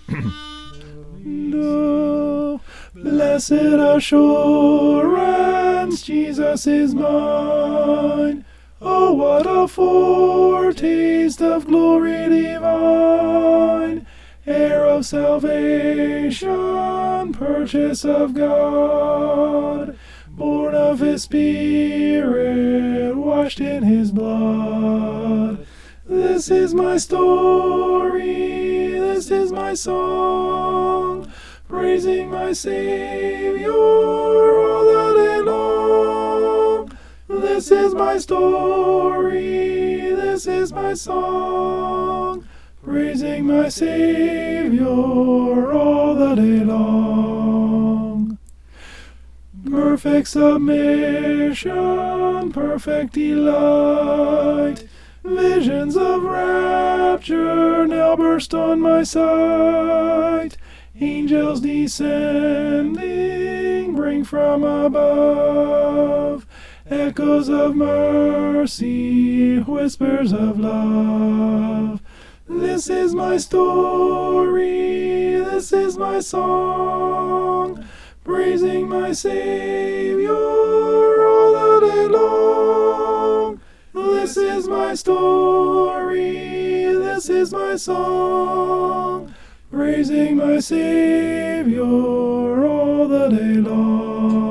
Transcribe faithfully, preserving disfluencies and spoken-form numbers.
No, blessed assurance, Jesus is mine. Oh, what a foretaste of glory divine, heir of salvation, purchase of God, born of his Spirit, washed in his blood. This is my story, this is my song, praising my Savior all the day long. This is my story, this is my song, praising my Savior all the day long. Perfect submission, perfect delight, visions of rapture now burst on my sight. Angels descending bring from above echoes of mercy, whispers of love. This is my story, this is my song, praising my Savior all the day long. This is my story, this is my song, praising my Savior all the day long.